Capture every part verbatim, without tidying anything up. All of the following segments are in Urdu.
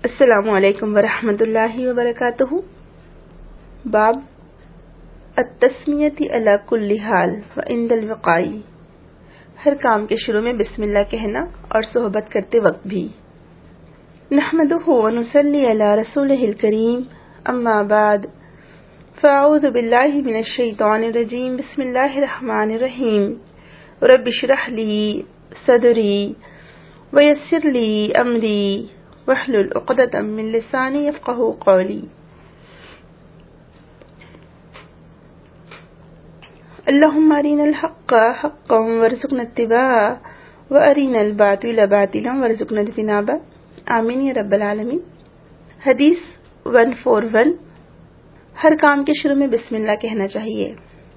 السلام علیکم ورحمۃ اللہ وبرکاتہ۔ باب التسمیۃ علی کل حال وعند الوقاء، ہر کام کے شروع میں بسم اللہ کہنا اور صحبت کرتے وقت بھی۔ نحمدہ ونصلی علی رسولہ الکریم، اما بعد فاعوذ باللہ من الشیطان الرجیم، بسم اللہ الرحمن الرحیم۔ رب اشرح لی صدری ویسر لی امری واحلل عقدۃ من لسانی یفقہوا قولی۔ اللہم ارنا الحق حقا وارزقنا اتباعہ وارنا الباطل باطلا وارزقنا اجتنابہ، آمین یا رب العالمین۔ حدیث ایک سو اکیالیس، ہر کام کے شروع میں بسم اللہ کہنا چاہیے۔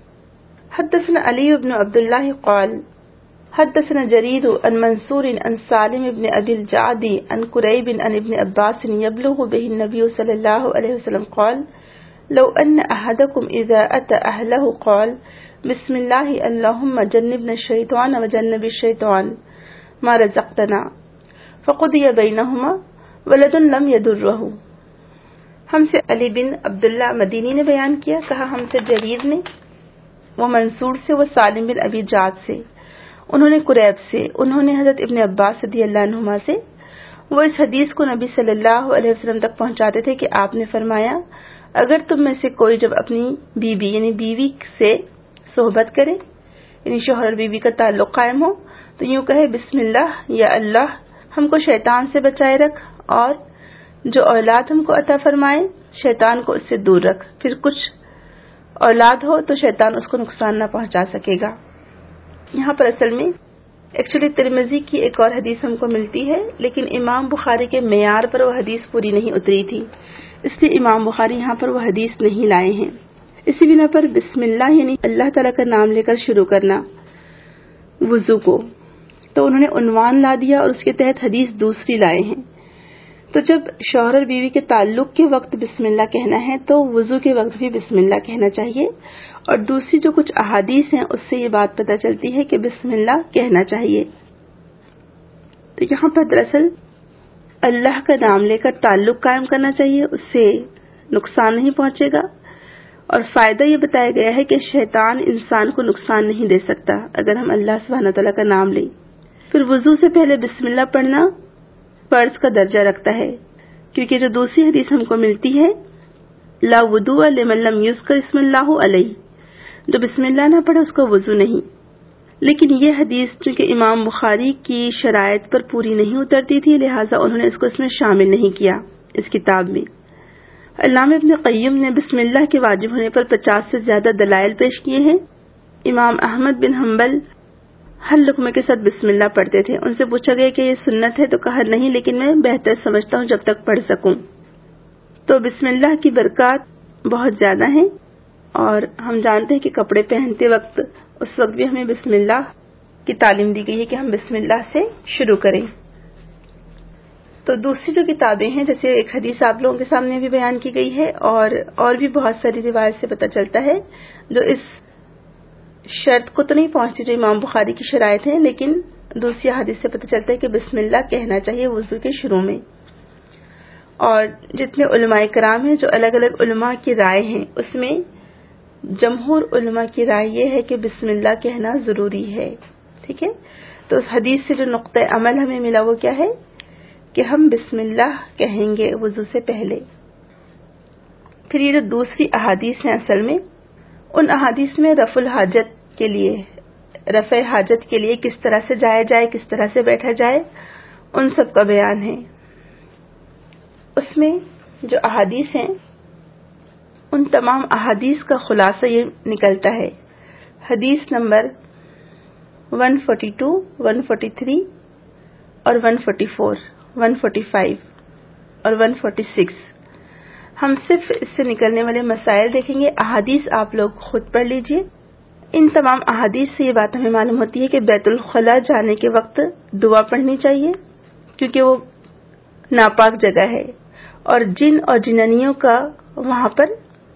حدثنا علی بن عبداللہ قال حدثنا جرير عن منصور عن سالم بن ابي الجعد عن كريب عن ابن عباس يبلغ به النبي صلى الله عليه وسلم قال لو ان احدكم اذا اتى اهله قال بسم الله اللهم جنبنا الشيطان وجنب الشيطان ما رزقتنا فقضي بينهما ولد لم يضره۔ ہم سے علی بن عبداللہ مدینی نے بیان کیا، کہا ہم سے جریر نے، وہ منصور سے، وہ سالم بن ابی جعد سے، انہوں نے قریب سے، انہوں نے حضرت ابن عباس رضی اللہ عنہما سے، وہ اس حدیث کو نبی صلی اللہ علیہ وسلم تک پہنچاتے تھے کہ آپ نے فرمایا اگر تم میں سے کوئی جب اپنی بیوی یعنی بیوی سے صحبت کرے، یعنی شوہر اور بیوی کا تعلق قائم ہو، تو یوں کہے بسم اللہ، یا اللہ ہم کو شیطان سے بچائے رکھ، اور جو اولاد ہم کو عطا فرمائے شیطان کو اس سے دور رکھ۔ پھر کچھ اولاد ہو تو شیطان اس کو نقصان نہ پہنچا سکے گا۔ یہاں پر اصل میں ایکچولی ترمذی کی ایک اور حدیث ہم کو ملتی ہے، لیکن امام بخاری کے معیار پر وہ حدیث پوری نہیں اتری تھی، اس لیے امام بخاری یہاں پر وہ حدیث نہیں لائے ہیں۔ اسی بنا پر بسم اللہ یعنی اللہ تعالیٰ کا نام لے کر شروع کرنا وضو کو، تو انہوں نے عنوان لا دیا اور اس کے تحت حدیث دوسری لائے ہیں۔ تو جب شوہر اور بیوی کے تعلق کے وقت بسم اللہ کہنا ہے تو وضو کے وقت بھی بسم اللہ کہنا چاہیے، اور دوسری جو کچھ احادیث ہیں اس سے یہ بات پتہ چلتی ہے کہ بسم اللہ کہنا چاہیے۔ تو یہاں پر دراصل اللہ کا نام لے کر تعلق قائم کرنا چاہیے، اس سے نقصان نہیں پہنچے گا، اور فائدہ یہ بتایا گیا ہے کہ شیطان انسان کو نقصان نہیں دے سکتا اگر ہم اللہ سبحانہ تعالیٰ کا نام لیں۔ پھر وضو سے پہلے بسم اللہ پڑھنا فرض کا درجہ رکھتا ہے، کیونکہ جو دوسری حدیث ہم کو ملتی ہے لا وضوء لمن لم یذکر اسم اللہ علیہ، جو بسم اللہ نہ پڑھے اس کو وضو نہیں۔ لیکن یہ حدیث چونکہ امام بخاری کی شرائط پر پوری نہیں اترتی تھی، لہٰذا انہوں نے اس کو اس میں شامل نہیں کیا اس کتاب میں۔ علامہ ابن قیم نے بسم اللہ کے واجب ہونے پر پچاس سے زیادہ دلائل پیش کیے ہیں۔ امام احمد بن حنبل ہر لقمے کے ساتھ بسم اللہ پڑھتے تھے۔ ان سے پوچھا گیا کہ یہ سنت ہے تو کہا نہیں، لیکن میں بہتر سمجھتا ہوں جب تک پڑھ سکوں۔ تو بسم اللہ کی برکات بہت زیادہ ہیں، اور ہم جانتے ہیں کہ کپڑے پہنتے وقت اس وقت بھی ہمیں بسم اللہ کی تعلیم دی گئی ہے کہ ہم بسم اللہ سے شروع کریں۔ تو دوسری جو کتابیں ہیں، جیسے ایک حدیث آپ لوگوں کے سامنے بھی بیان کی گئی ہے، اور اور بھی بہت ساری روایت سے پتہ چلتا ہے جو اس شرط کو تو نہیں پہنچتی جو امام بخاری کی شرائط ہیں، لیکن دوسری حدیث سے پتہ چلتا ہے کہ بسم اللہ کہنا چاہیے وضو کے شروع میں۔ اور جتنے علماء کرام ہیں، جو الگ الگ علماء کی رائے ہیں، اس میں جمہور علماء کی رائے یہ ہے کہ بسم اللہ کہنا ضروری ہے۔ ٹھیک ہے، تو اس حدیث سے جو نقطہ عمل ہمیں ملا وہ کیا ہے کہ ہم بسم اللہ کہیں گے وضو سے پہلے۔ پھر یہ جو دوسری احادیث ہیں، اصل میں ان احادیث میں رفع الحاجت کے لیے رفع حاجت کے لیے کس طرح سے جایا جائے، کس طرح سے بیٹھا جائے، ان سب کا بیان ہے۔ اس میں جو احادیث ہیں ان تمام احادیث کا خلاصہ یہ نکلتا ہے۔ حدیث نمبر ایک سو بائیس، ایک سو تینتالیس اور ایک سو چوالیس، ایک سو پچاس اور ایک سو چھیالیس، ہم صرف اس سے نکلنے والے مسائل دیکھیں گے۔ احادیث آپ لوگ خود پڑھ لیجئے۔ ان تمام احادیث سے یہ بات ہمیں معلوم ہوتی ہے کہ بیت الخلاء جانے کے وقت دعا پڑھنی چاہیے، کیونکہ وہ ناپاک جگہ ہے اور جن اور جنانیوں کا وہاں پر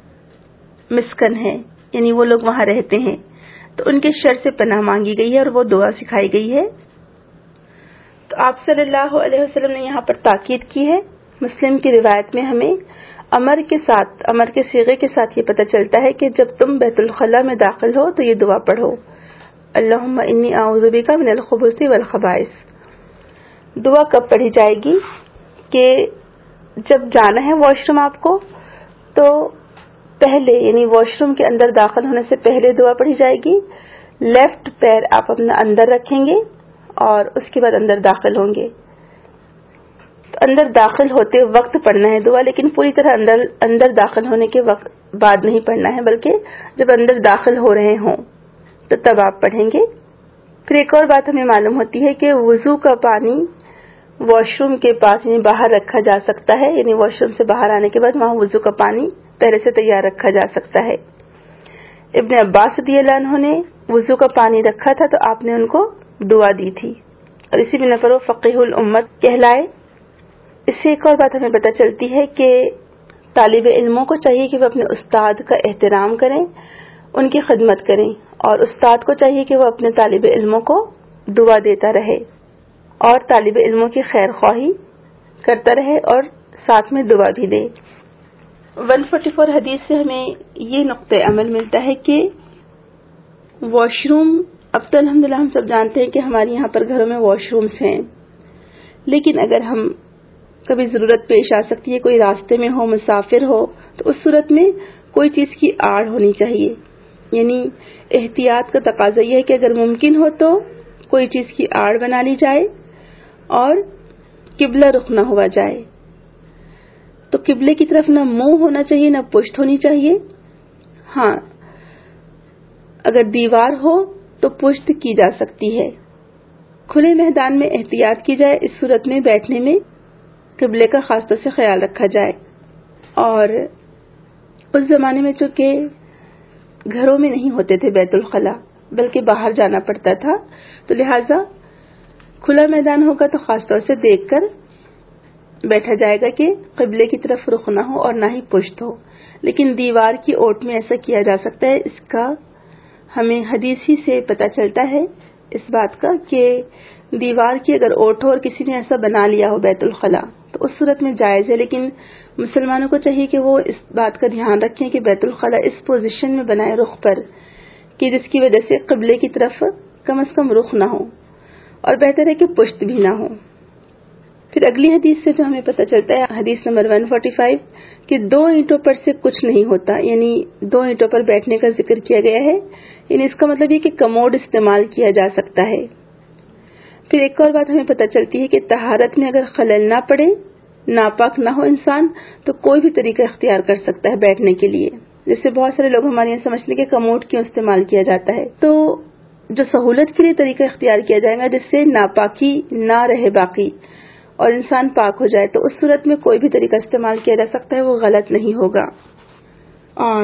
مسکن ہے، یعنی وہ لوگ وہاں رہتے ہیں، تو ان کے شر سے پناہ مانگی گئی ہے اور وہ دعا سکھائی گئی ہے۔ تو آپ صلی اللہ علیہ وسلم نے یہاں پر تاکید کی ہے مسلم کی روایت میں ہمیں امر کے ساتھ امر کے صیغے کے ساتھ یہ پتہ چلتا ہے کہ جب تم بیت الخلاء میں داخل ہو تو یہ دعا پڑھو، اللہم انی اعوذ بک من الخبث والخبائث۔ دعا کب پڑھی جائے گی؟ کہ جب جانا ہے واش روم آپ کو تو پہلے، یعنی واش روم کے اندر داخل ہونے سے پہلے دعا پڑھی جائے گی۔ لیفٹ پیر آپ اپنا اندر رکھیں گے اور اس کے بعد اندر داخل ہوں گے۔ تو اندر داخل ہوتے وقت پڑھنا ہے دعا، لیکن پوری طرح اندر اندر داخل ہونے کے وقت بعد نہیں پڑھنا ہے، بلکہ جب اندر داخل ہو رہے ہوں تو تب آپ پڑھیں گے۔ پھر ایک اور بات ہمیں معلوم ہوتی ہے کہ وضو کا پانی واش روم کے پاس یعنی باہر رکھا جا سکتا ہے، یعنی واش روم سے باہر آنے کے بعد وہاں وضو کا پانی پہلے سے تیار رکھا جا سکتا ہے۔ ابن عباس رضی اللہ عنہ نے وضو کا پانی رکھا تھا تو آپ نے ان کو دعا دی تھی، اور اسی بنا پر وہ فقیہ الامت کہلائے۔ اس سے ایک اور بات ہمیں پتہ چلتی ہے کہ طالب علموں کو چاہیے کہ وہ اپنے استاد کا احترام کریں، ان کی خدمت کریں، اور استاد کو چاہیے کہ وہ اپنے طالب علموں کو دعا دیتا رہے اور طالب علموں کی خیر خواہی کرتا رہے اور ساتھ میں دعا بھی دے۔ ایک سو چوالیس حدیث سے ہمیں یہ نقطہ عمل ملتا ہے کہ واش روم، اب تو الحمدللہ ہم سب جانتے ہیں کہ ہمارے یہاں پر گھروں میں واش رومز ہیں، لیکن اگر ہم کبھی ضرورت پیش آ سکتی ہے، کوئی راستے میں ہو، مسافر ہو، تو اس صورت میں کوئی چیز کی آڑ ہونی چاہیے، یعنی احتیاط کا تقاضا یہ ہے کہ اگر ممکن ہو تو کوئی چیز کی آڑ بنا لی جائے اور قبلہ رخ نہ ہوا جائے۔ تو قبلے کی طرف نہ منہ ہونا چاہیے نہ پشت ہونی چاہیے۔ ہاں، اگر دیوار ہو تو پشت کی جا سکتی ہے۔ کھلے میدان میں احتیاط کی جائے، اس صورت میں بیٹھنے میں قبلے کا خاص طور سے خیال رکھا جائے۔ اور اس زمانے میں چونکہ گھروں میں نہیں ہوتے تھے بیت الخلاء، بلکہ باہر جانا پڑتا تھا، تو لہٰذا کھلا میدان ہوگا تو خاص طور سے دیکھ کر بیٹھا جائے گا کہ قبلے کی طرف رخ نہ ہو اور نہ ہی پشت ہو۔ لیکن دیوار کی اوٹ میں ایسا کیا جا سکتا ہے، اس کا ہمیں حدیث ہی سے پتہ چلتا ہے اس بات کا کہ دیوار کی اگر اوٹ ہو اور کسی نے ایسا بنا لیا ہو بیت الخلاء تو اس صورت میں جائز ہے، لیکن مسلمانوں کو چاہیے کہ وہ اس بات کا دھیان رکھیں کہ بیت الخلاء اس پوزیشن میں بنائے رخ پر کہ جس کی وجہ سے قبلے کی طرف کم از کم رخ نہ ہو، اور بہتر ہے کہ پشت بھی نہ ہو۔ پھر اگلی حدیث سے جو ہمیں پتہ چلتا ہے، حدیث نمبر ایک سو پچاس، کہ دو اینٹوں پر سے کچھ نہیں ہوتا، یعنی دو اینٹوں پر بیٹھنے کا ذکر کیا گیا ہے، یعنی اس کا مطلب یہ کہ کموڈ استعمال کیا جا سکتا ہے۔ پھر ایک اور بات ہمیں پتہ چلتی ہے کہ طہارت میں اگر خلل نہ پڑے، ناپاک نہ ہو انسان، تو کوئی بھی طریقہ اختیار کر سکتا ہے بیٹھنے کے لیے۔ جس سے بہت سارے لوگ ہمارے یہاں سمجھتے ہیں کہ کموڈ کیوں استعمال کیا جاتا ہے، تو جو سہولت کے لیے طریقہ اختیار کیا جائے گا جس سے ناپاکی نہ رہے باقی اور انسان پاک ہو جائے، تو اس صورت میں کوئی بھی طریقہ استعمال کیا جا سکتا ہے، وہ غلط نہیں ہوگا۔ اور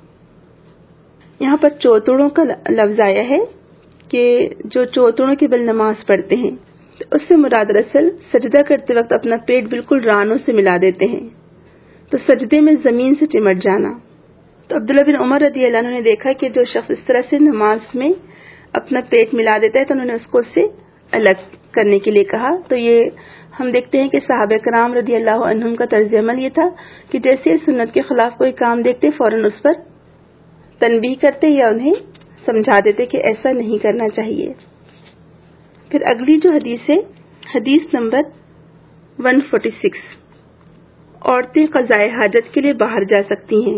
یہاں پر چوتڑوں کا لفظ آیا ہے کہ جو چوتڑوں کے بل نماز پڑھتے ہیں، اس سے مراد دراصل سجدہ کرتے وقت اپنا پیٹ بالکل رانوں سے ملا دیتے ہیں، تو سجدے میں زمین سے چمٹ جانا۔ تو عبداللہ بن عمر رضی اللہ عنہ نے دیکھا کہ جو شخص اس طرح سے نماز میں اپنا پیٹ ملا دیتا ہے تو انہوں نے اس کو اس سے الگ کرنے کے لیے کہا۔ تو یہ ہم دیکھتے ہیں کہ صحابہ کرام رضی اللہ عنہم کا طرز عمل یہ تھا کہ جیسے سنت کے خلاف کوئی کام دیکھتے فوراً اس پر تنبیہ کرتے یا انہیں سمجھا دیتے کہ ایسا نہیں کرنا چاہیے۔ پھر اگلی جو حدیث ہے، حدیث نمبر ایک سو چھیالیس، عورتیں قضائے حاجت کے لیے باہر جا سکتی ہیں۔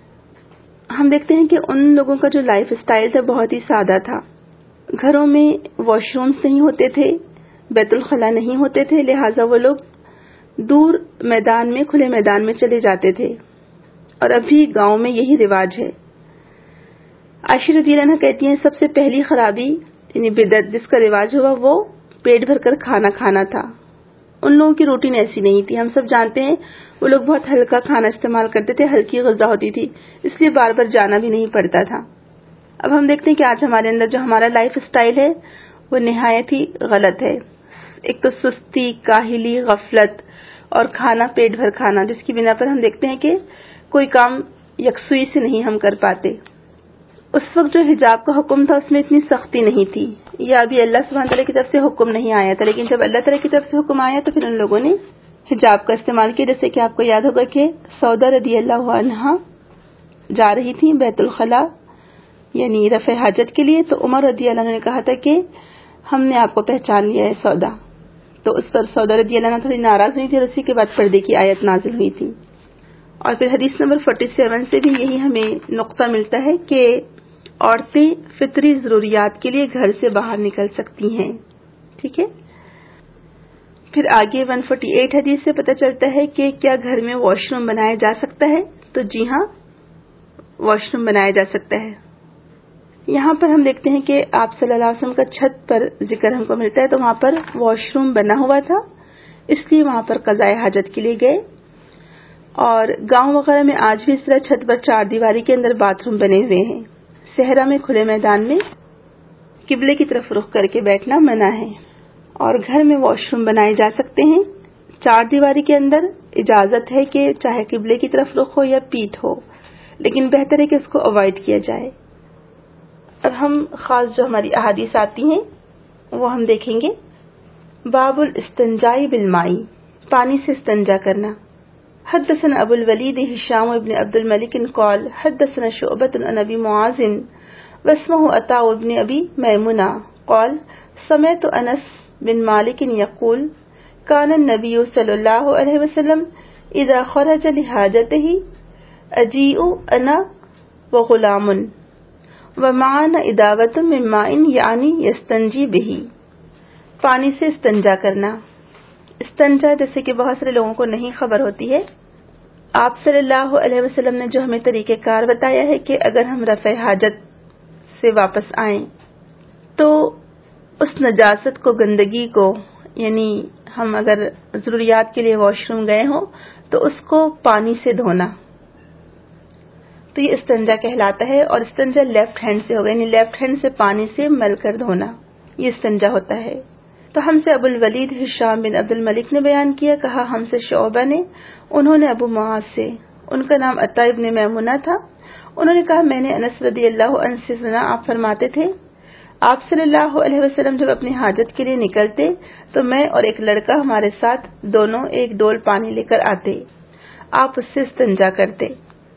ہم دیکھتے ہیں کہ ان لوگوں کا جو لائف سٹائل تھا بہت ہی سادہ تھا، گھروں میں واش رومز نہیں ہوتے تھے، بیت الخلاء نہیں ہوتے تھے، لہٰذا وہ لوگ دور میدان میں کھلے میدان میں چلے جاتے تھے، اور ابھی گاؤں میں یہی رواج ہے۔ عائشہ رضی اللہ عنہا کہتی ہیں سب سے پہلی خرابی یعنی بدعت جس کا رواج ہوا وہ پیٹ بھر کر کھانا کھانا تھا۔ ان لوگوں کی روٹین ایسی نہیں تھی، ہم سب جانتے ہیں وہ لوگ بہت ہلکا کھانا استعمال کرتے تھے، ہلکی غذا ہوتی تھی، اس لیے بار بار جانا بھی نہیں پڑتا تھا۔ اب ہم دیکھتے ہیں کہ آج ہمارے اندر جو ہمارا لائف سٹائل ہے وہ نہایت ہی غلط ہے۔ ایک تو سستی، کاہلی، غفلت اور کھانا پیٹ بھر کھانا، جس کی بنا پر ہم دیکھتے ہیں کہ کوئی کام یکسوئی سے نہیں ہم کر پاتے۔ اس وقت جو حجاب کا حکم تھا اس میں اتنی سختی نہیں تھی، یا ابھی اللہ سبحانہ تعالیٰ کی طرف سے حکم نہیں آیا تھا، لیکن جب اللہ تعالیٰ کی طرف سے حکم آیا تو پھر ان لوگوں نے حجاب کا استعمال کیا، جیسے کہ آپ کو یاد ہوگا کہ سودا رضی اللہ عنہا جا رہی تھی بیت الخلا یعنی رفع حاجت کے لیے، تو عمر رضی اللہ عنہ نے کہا تھا کہ ہم نے آپ کو پہچان لیا ہے سودا، تو اس پر سودا رضی اللہ عنہ تھوڑی ناراض ہوئی تھی اور اسی کے بعد پردے کی آیت نازل ہوئی تھی۔ اور پھر حدیث نمبر سینتالیس سے بھی یہی ہمیں نقطہ ملتا ہے کہ عورتیں فطری ضروریات کے لیے گھر سے باہر نکل سکتی ہیں، ٹھیک ہے۔ پھر آگے ایک سو اڑتالیس حدیث سے پتہ چلتا ہے کہ کیا گھر میں واش روم بنایا جا سکتا ہے، تو جی ہاں واش روم بنایا جا سکتا ہے۔ یہاں پر ہم دیکھتے ہیں کہ آپ صلی اللہ علیہ وسلم کا چھت پر ذکر ہم کو ملتا ہے، تو وہاں پر واش روم بنا ہوا تھا، اس لیے وہاں پر قضاء حاجت کے لیے گئے۔ اور گاؤں وغیرہ میں آج بھی اس طرح چھت پر چار دیواری کے اندر باتھ روم بنے ہوئے ہیں۔ صحرا میں کھلے میدان میں قبلے کی طرف رخ کر کے بیٹھنا منع ہے، اور گھر میں واش روم بنائے جا سکتے ہیں۔ چار دیواری کے اندر اجازت ہے کہ چاہے قبلے کی طرف رخ ہو یا پیٹھ ہو، لیکن بہتر ہے کہ اس کو اوائڈ کیا جائے۔ اب ہم خاص جو ہماری احادیث آتی ہیں وہ ہم دیکھیں گے۔ باب الاستنجاء بالماء، پانی سے استنجا کرنا۔ حدثنا ابو الولید ہشام ابن عبد الملک قال حدثنا شعبۃ عن ابی معاذ واسمه عطاء ابن ابی میمونہ قال سمعت انس بن مالک یقول كان النبي صلی اللہ علیہ وسلم اذا خرج لحاجته اجیء انا وغلام ومعنا اداوۃ من ماء یعنی یستنجی به، پانی سے استنجا کرنا۔ استنجا جیسے کہ بہت سارے لوگوں کو نہیں خبر ہوتی ہے، آپ صلی اللہ علیہ وسلم نے جو ہمیں طریقہ کار بتایا ہے کہ اگر ہم رفع حاجت سے واپس آئیں تو اس نجاست کو، گندگی کو، یعنی ہم اگر ضروریات کے لیے واش روم گئے ہوں تو اس کو پانی سے دھونا، تو یہ استنجا کہلاتا ہے۔ اور استنجا لیفٹ ہینڈ سے ہوگا، یعنی لیفٹ ہینڈ سے پانی سے مل کر دھونا، یہ استنجا ہوتا ہے۔ تو ہم سے ابو الولید ہشام بن عبد الملک نے بیان کیا، کہا ہم سے شعبہ نے، انہوں نے ابو معاذ سے، ان کا نام عطاء ابن میمونہ تھا، انہوں نے کہا میں نے انس رضی اللہ عنہ سے سنا، آپ فرماتے تھے آپ صلی اللہ علیہ وسلم جب اپنی حاجت کے لیے نکلتے تو میں اور ایک لڑکا ہمارے ساتھ دونوں ایک ڈول پانی لے کر آتے، آپ اس سے استنجا کرتے۔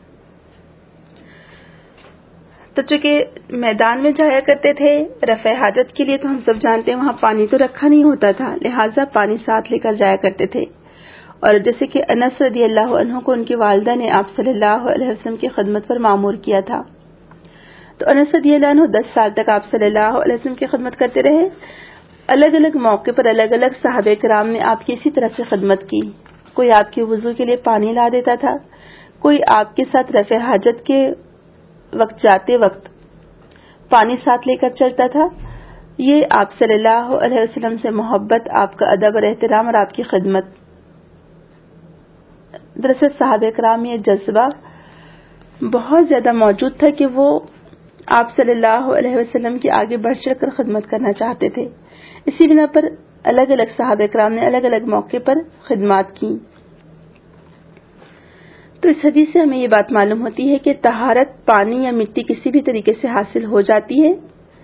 تو چونکہ میدان میں جایا کرتے تھے رفع حاجت کے لیے، تو ہم سب جانتے ہیں وہاں پانی تو رکھا نہیں ہوتا تھا، لہٰذا پانی ساتھ لے کر جایا کرتے تھے۔ اور جیسے کہ انس رضی اللہ عنہ کو ان کی والدہ نے آپ صلی اللہ علیہ وسلم کی خدمت پر مامور کیا تھا، تو انس رضی اللہ عنہ دس سال تک آپ صلی اللہ علیہ وسلم کی خدمت کرتے رہے۔ الگ الگ موقع پر الگ الگ صحابہ کرام نے آپ کی اسی طرح سے خدمت کی، کوئی آپ کے وضو کے لیے پانی لا دیتا تھا، کوئی آپ کے ساتھ رفع حاجت کے وقت جاتے وقت پانی ساتھ لے کر چلتا تھا۔ یہ آپ صلی اللہ علیہ وسلم سے محبت، آپ کا ادب اور احترام اور آپ کی خدمت۔ دراصل صحابہ کرام میں یہ جذبہ بہت زیادہ موجود تھا کہ وہ آپ صلی اللہ علیہ وسلم کی آگے بڑھ چڑھ کر خدمت کرنا چاہتے تھے، اسی بنا پر الگ الگ صحابہ کرام نے الگ الگ موقع پر خدمات کی۔ تو اس حدیث سے ہمیں یہ بات معلوم ہوتی ہے کہ طہارت پانی یا مٹی کسی بھی طریقے سے حاصل ہو جاتی ہے۔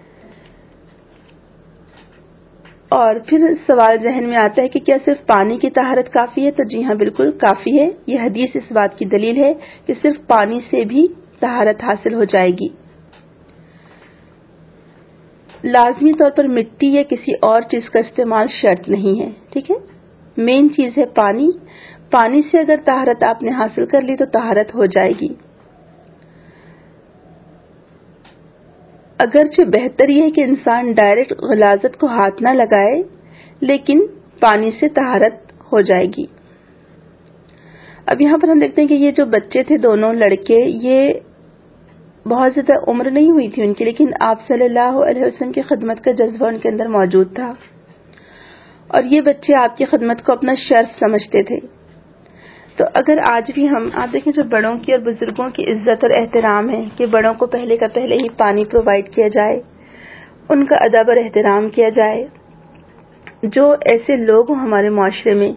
اور پھر سوال ذہن میں آتا ہے کہ کیا صرف پانی کی طہارت کافی ہے؟ تو جی ہاں بالکل کافی ہے، یہ حدیث اس بات کی دلیل ہے کہ صرف پانی سے بھی طہارت حاصل ہو جائے گی، لازمی طور پر مٹی یا کسی اور چیز کا استعمال شرط نہیں ہے، ٹھیک ہے۔ مین چیز ہے پانی، پانی سے اگر طہارت آپ نے حاصل کر لی تو طہارت ہو جائے گی۔ اگرچہ بہتر یہ ہے کہ انسان ڈائریکٹ غلاظت کو ہاتھ نہ لگائے، لیکن پانی سے طہارت ہو جائے گی۔ اب یہاں پر ہم دیکھتے ہیں کہ یہ جو بچے تھے دونوں لڑکے، یہ بہت زیادہ عمر نہیں ہوئی تھی ان کی، لیکن آپ صلی اللہ علیہ وسلم کی خدمت کا جذبہ ان کے اندر موجود تھا، اور یہ بچے آپ کی خدمت کو اپنا شرف سمجھتے تھے۔ تو اگر آج بھی ہم آپ دیکھیں جو بڑوں کی اور بزرگوں کی عزت اور احترام ہے کہ بڑوں کو پہلے کا پہلے ہی پانی پرووائڈ کیا جائے، ان کا ادب اور احترام کیا جائے، جو ایسے لوگ ہوں ہمارے معاشرے میں،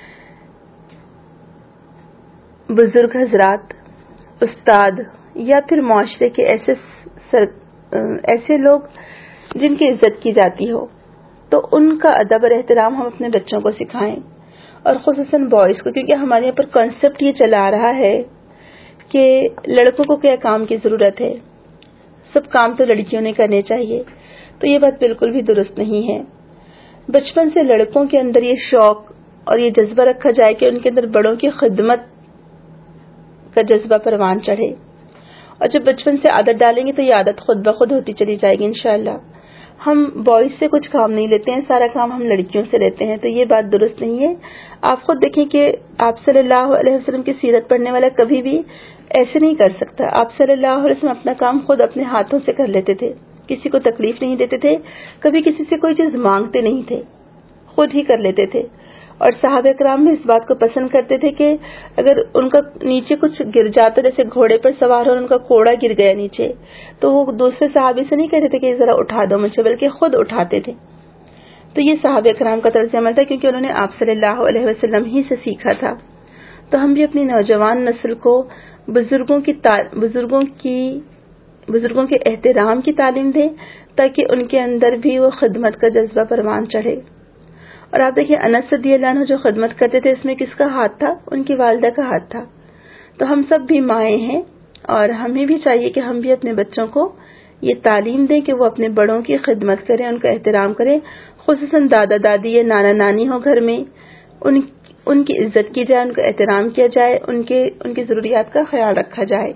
بزرگ حضرات، استاد، یا پھر معاشرے کے ایسے سر ایسے لوگ جن کی عزت کی جاتی ہو، تو ان کا ادب اور احترام ہم اپنے بچوں کو سکھائیں، اور خصوصاً بوائز کو، کیونکہ ہمارے یہاں پر کانسیپٹ یہ چلا آ رہا ہے کہ لڑکوں کو کیا کام کی ضرورت ہے، سب کام تو لڑکیوں نے کرنے چاہیے. تو یہ بات بالکل بھی درست نہیں ہے. بچپن سے لڑکوں کے اندر یہ شوق اور یہ جذبہ رکھا جائے کہ ان کے اندر بڑوں کی خدمت کا جذبہ پروان چڑھے، اور جب بچپن سے عادت ڈالیں گے تو یہ عادت خود بخود ہوتی چلی جائے گی انشاءاللہ. ہم بوائز سے کچھ کام نہیں لیتے ہیں، سارا کام ہم لڑکیوں سے لیتے ہیں، تو یہ بات درست نہیں ہے. آپ خود دیکھیں کہ آپ صلی اللہ علیہ وسلم کی سیرت پڑھنے والا کبھی بھی ایسے نہیں کر سکتا. آپ صلی اللہ علیہ وسلم اپنا کام خود اپنے ہاتھوں سے کر لیتے تھے، کسی کو تکلیف نہیں دیتے تھے، کبھی کسی سے کوئی چیز مانگتے نہیں تھے، خود ہی کر لیتے تھے. اور صحابہ کرام بھی اس بات کو پسند کرتے تھے کہ اگر ان کا نیچے کچھ گر جاتا، جیسے گھوڑے پر سوار ہو اور ان کا کوڑا گر گیا نیچے، تو وہ دوسرے صحابی سے نہیں کہتے تھے کہ ذرا اٹھا دو مجھے، بلکہ خود اٹھاتے تھے. تو یہ صحابہ کرام کا طرز عمل تھا، کیونکہ انہوں نے آپ صلی اللہ علیہ وسلم ہی سے سیکھا تھا. تو ہم بھی اپنی نوجوان نسل کو بزرگوں کی تا... بزرگوں کی بزرگوں کے احترام کی تعلیم دیں، تاکہ ان کے اندر بھی وہ خدمت کا جذبہ پروان چڑھے. اور آپ دیکھیں انس رضی اللہ عنہ جو خدمت کرتے تھے، اس میں کس کا ہاتھ تھا؟ ان کی والدہ کا ہاتھ تھا. تو ہم سب بھی مائیں ہیں، اور ہمیں بھی چاہیے کہ ہم بھی اپنے بچوں کو یہ تعلیم دیں کہ وہ اپنے بڑوں کی خدمت کریں، ان کا احترام کریں. خصوصاً دادا دادی یا نانا نانی ہو گھر میں، ان ان کی عزت کی جائے، ان کا احترام کیا جائے، ان کے ان کی ضروریات کا خیال رکھا جائے.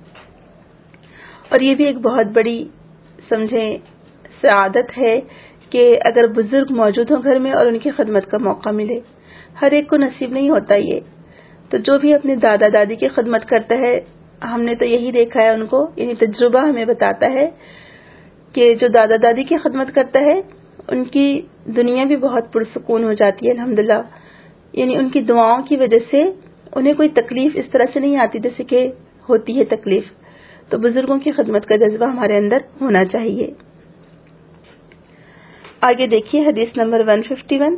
اور یہ بھی ایک بہت بڑی سمجھیں سعادت ہے کہ اگر بزرگ موجود ہوں گھر میں اور ان کی خدمت کا موقع ملے. ہر ایک کو نصیب نہیں ہوتا یہ. تو جو بھی اپنے دادا دادی کی خدمت کرتا ہے، ہم نے تو یہی دیکھا ہے ان کو، یعنی تجربہ ہمیں بتاتا ہے کہ جو دادا دادی کی خدمت کرتا ہے ان کی دنیا بھی بہت پرسکون ہو جاتی ہے الحمدللہ. یعنی ان کی دعاؤں کی وجہ سے انہیں کوئی تکلیف اس طرح سے نہیں آتی جیسے کہ ہوتی ہے تکلیف. تو بزرگوں کی خدمت کا جذبہ ہمارے اندر ہونا چاہیے. آگے دیکھیے حدیث نمبر ایک سو اکیاون.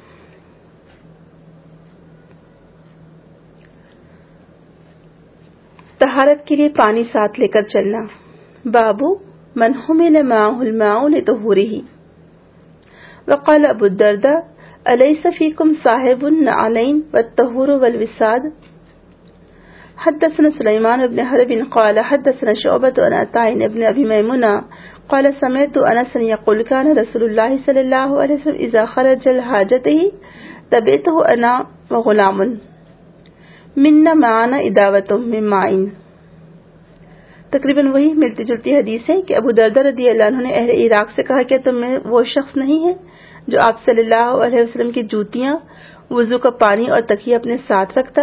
طہارت کے لیے پانی ساتھ لے کر چلنا. بابو من حمل معه الماء لطهوره. وقال ابو الدرداء أليس فيكم صاحب النعلين والطهور والوساد. حدثنا سليمان بن حرب قال حدثنا شعبة عن عطاء بن أبي ميمونة قال سمعت أنسا يقول كان رسول الله صلى الله عليه وسلم إذا خرج لحاجته تبعته أنا وغلام منا معنا إداوة من ماء. تقریباً وہی ملتی جلتی حدیث ہے کہ ابو درداء رضی اللہ عنہ نے اہل عراق سے کہا کہ تم میں وہ شخص نہیں ہے جو آپ صلی اللہ علیہ وسلم کی جوتیاں، وضو کا پانی اور تکیہ اپنے ساتھ رکھتا.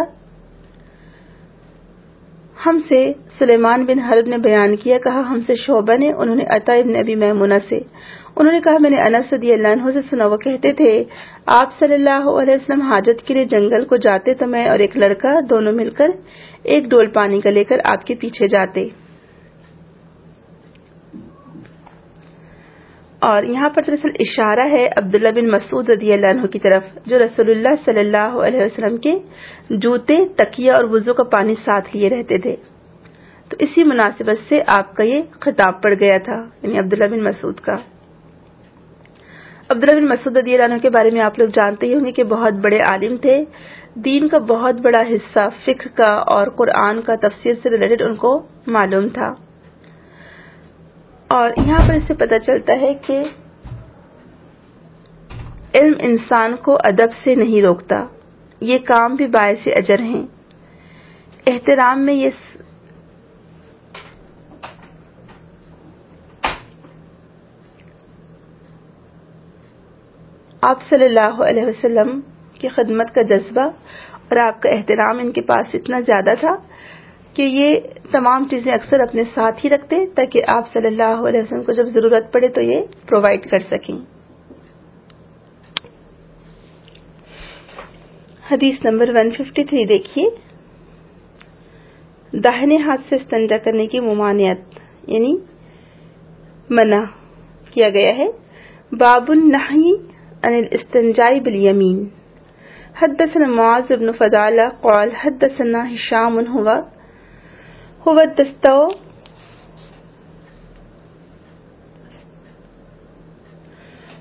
ہم سے سلیمان بن حرب نے بیان کیا، کہا ہم سے شعبہ نے، انہوں نے عطا ابن ابی میمونہ سے، انہوں نے کہا میں نے انس رضی اللہ عنہ سے سنا، وہ کہتے تھے آپ صلی اللہ علیہ وسلم حاجت کے لیے جنگل کو جاتے تو میں اور ایک لڑکا دونوں مل کر ایک ڈول پانی کا لے کر آپ کے پیچھے جاتے. اور یہاں پر دراصل اشارہ ہے عبداللہ بن مسعود رضی اللہ عنہ کی طرف، جو رسول اللہ صلی اللہ علیہ وسلم کے جوتے، تکیہ اور وضو کا پانی ساتھ لیے رہتے تھے. تو اسی مناسبت سے آپ کا یہ خطاب پڑ گیا تھا، یعنی عبداللہ بن مسعود کا. عبداللہ بن مسعود رضی اللہ عنہ کے بارے میں آپ لوگ جانتے ہی ہوں گے کہ بہت بڑے عالم تھے. دین کا بہت بڑا حصہ فقہ کا اور قرآن کا تفسیر سے ریلیٹڈ ان کو معلوم تھا. اور یہاں پر اس سے پتہ چلتا ہے کہ علم انسان کو ادب سے نہیں روکتا، یہ کام بھی باعث اجر ہیں. احترام میں یہ آپ صلی اللہ علیہ وسلم کی خدمت کا جذبہ اور آپ کا احترام ان کے پاس اتنا زیادہ تھا کہ یہ تمام چیزیں اکثر اپنے ساتھ ہی رکھتے تاکہ آپ صلی اللہ علیہ وسلم کو جب ضرورت پڑے تو یہ پرووائڈ کر سکیں. حدیث نمبر ایک سو ترپن دیکھیے. داہنے ہاتھ سے استنجا کرنے کی ممانعت، یعنی منع کیا گیا ہے. باب النہی عن الاستنجاء بالیمین. حدثنا معاذ بن فضالہ قال حدثنا ہشام ہوا هو الدستو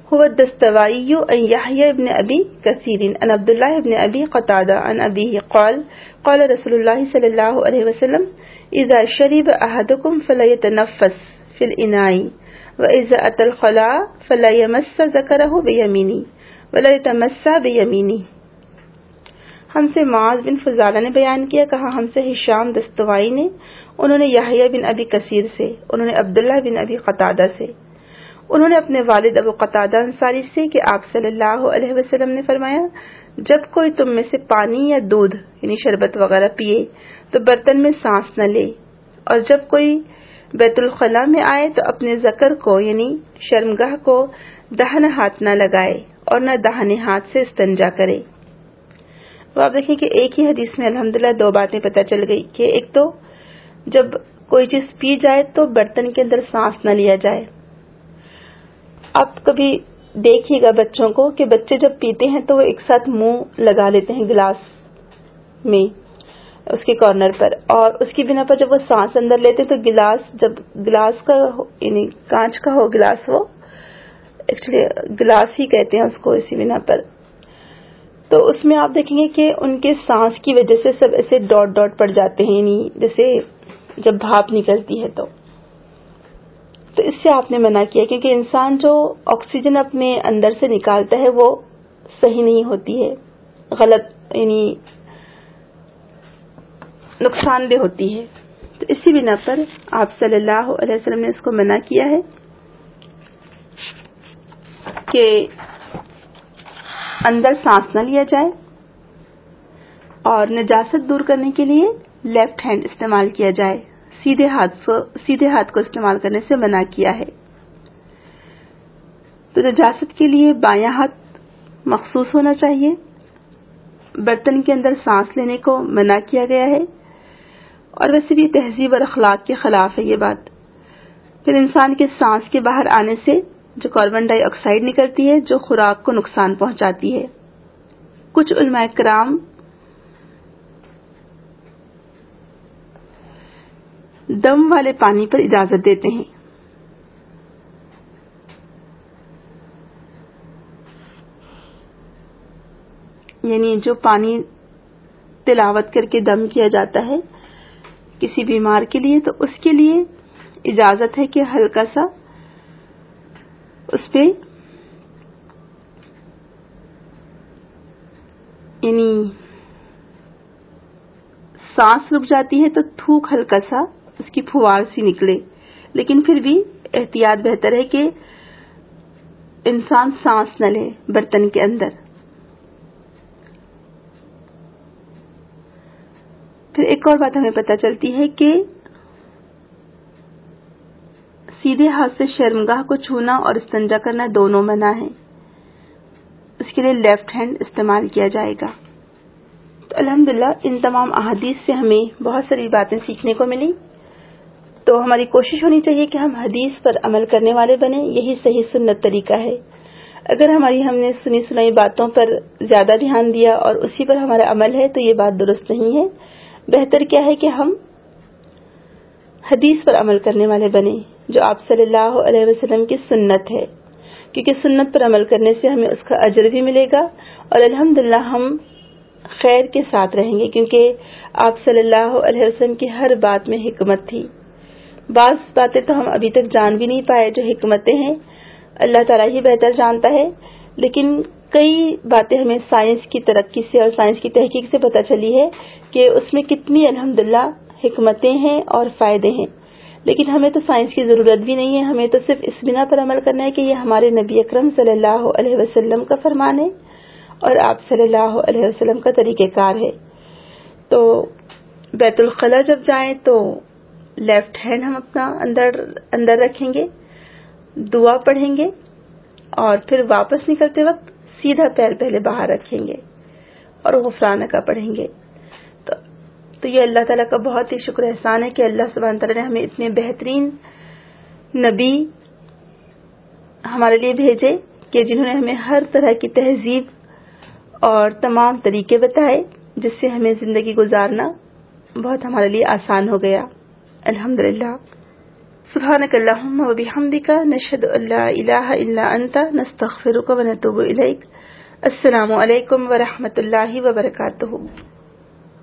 هو الدستوائي عن يحيى بن أبي كثير عن عبد الله بن أبي قتادة عن أبيه قال قال رسول الله صلى الله عليه وسلم إذا شرب أحدكم فلا يتنفس في الإناء وإذا أتى الخلاء فلا يمس ذكره بيمينه ولا يتمسح بيمينه. ہم سے معاذ بن فضالہ نے بیان کیا، کہا ہم سے ہشام دستوائی نے، انہوں نے یحییٰ بن ابی کثیر سے، انہوں نے عبداللہ بن ابی قتادہ سے، انہوں نے اپنے والد ابو قتادہ انصاری سے کہ آپ صلی اللہ علیہ وسلم نے فرمایا جب کوئی تم میں سے پانی یا دودھ یعنی شربت وغیرہ پیے تو برتن میں سانس نہ لے، اور جب کوئی بیت الخلاء میں آئے تو اپنے ذکر کو یعنی شرمگاہ کو دہن ہاتھ نہ لگائے اور نہ داہنے ہاتھ سے استنجا کرے. تو آپ دیکھیں کہ ایک ہی حدیث میں الحمدللہ دو باتیں پتہ چل گئی کہ ایک تو جب کوئی چیز پی جائے تو برتن کے اندر سانس نہ لیا جائے. آپ کبھی دیکھیے گا بچوں کو کہ بچے جب پیتے ہیں تو وہ ایک ساتھ منہ لگا لیتے ہیں گلاس میں اس کے کارنر پر، اور اس کی بنا پر جب وہ سانس اندر لیتے ہیں تو گلاس جب گلاس کا یعنی کانچ کا ہو گلاس، وہ ایکچولی گلاس ہی کہتے ہیں اس کو اسی بنا پر، تو اس میں آپ دیکھیں گے کہ ان کے سانس کی وجہ سے سب ایسے ڈاٹ ڈاٹ پڑ جاتے ہیں، یعنی جیسے جب بھاپ نکلتی ہے تو تو اس سے آپ نے منع کیا، کیونکہ انسان جو آکسیجن اپنے اندر سے نکالتا ہے وہ صحیح نہیں ہوتی ہے، غلط یعنی نقصان دہ ہوتی ہے. تو اسی بنا پر آپ صلی اللہ علیہ وسلم نے اس کو منع کیا ہے کہ اندر سانس نہ لیا جائے، اور نجاست دور کرنے کے لیے لیفٹ ہینڈ استعمال کیا جائے، سیدھے ہاتھ کو سیدھے ہاتھ کو استعمال کرنے سے منع کیا ہے. تو نجاست کے لیے بایاں ہاتھ مخصوص ہونا چاہیے. برتن کے اندر سانس لینے کو منع کیا گیا ہے، اور ویسے بھی تہذیب اور اخلاق کے خلاف ہے یہ بات. پھر انسان کے سانس کے باہر آنے سے جو کاربن ڈائی آکسائڈ نکلتی ہے جو خوراک کو نقصان پہنچاتی ہے. کچھ علماء کرام دم والے پانی پر اجازت دیتے ہیں، یعنی جو پانی تلاوت کر کے دم کیا جاتا ہے کسی بیمار کے لیے، تو اس کے لیے اجازت ہے کہ ہلکا سا اس پہ یعنی سانس رک جاتی ہے تو تھوک ہلکا سا اس کی پھوار سی نکلے، لیکن پھر بھی احتیاط بہتر ہے کہ انسان سانس نہ لے برتن کے اندر. پھر ایک اور بات ہمیں پتہ چلتی ہے کہ سیدھے ہاتھ سے شرمگاہ کو چھونا اور استنجا کرنا دونوں منع ہیں، اس کے لیے لیفٹ ہینڈ استعمال کیا جائے گا. تو الحمدللہ ان تمام احادیث سے ہمیں بہت ساری باتیں سیکھنے کو ملی. تو ہماری کوشش ہونی چاہیے کہ ہم حدیث پر عمل کرنے والے بنیں، یہی صحیح سنت طریقہ ہے. اگر ہماری ہم نے سنی سنائی باتوں پر زیادہ دھیان دیا اور اسی پر ہمارا عمل ہے تو یہ بات درست نہیں ہے. بہتر کیا ہے کہ ہم حدیث پر عمل کرنے والے بنیں جو آپ صلی اللہ علیہ وسلم کی سنت ہے، کیونکہ سنت پر عمل کرنے سے ہمیں اس کا اجر بھی ملے گا اور الحمدللہ ہم خیر کے ساتھ رہیں گے، کیونکہ آپ صلی اللہ علیہ وسلم کی ہر بات میں حکمت تھی. بعض باتیں تو ہم ابھی تک جان بھی نہیں پائے جو حکمتیں ہیں، اللہ تعالیٰ ہی بہتر جانتا ہے، لیکن کئی باتیں ہمیں سائنس کی ترقی سے اور سائنس کی تحقیق سے پتہ چلی ہے کہ اس میں کتنی الحمدللہ حکمتیں ہیں اور فائدے ہیں. لیکن ہمیں تو سائنس کی ضرورت بھی نہیں ہے، ہمیں تو صرف اس بنا پر عمل کرنا ہے کہ یہ ہمارے نبی اکرم صلی اللہ علیہ وسلم کا فرمان ہے اور آپ صلی اللہ علیہ وسلم کا طریقہ کار ہے. تو بیت الخلاء جب جائیں تو لیفٹ ہینڈ ہم اپنا اندر اندر رکھیں گے، دعا پڑھیں گے، اور پھر واپس نکلتے وقت سیدھا پیر پہلے باہر رکھیں گے اور غفرانک پڑھیں گے. تو تو یہ اللہ تعالیٰ کا بہت ہی شکر احسان ہے کہ اللہ سبحانہ تعالیٰ نے ہمیں اتنے بہترین نبی ہمارے لیے بھیجے کہ جنہوں نے ہمیں ہر طرح کی تہذیب اور تمام طریقے بتائے جس سے ہمیں زندگی گزارنا بہت ہمارے لیے آسان ہو گیا. الحمدللہ. سبحانك اللهم وبحمدك نشهد أن لا إله إلا أنت نستغفرك ونتوب إليك. السلام علیکم ورحمۃ اللہ وبرکاتہ.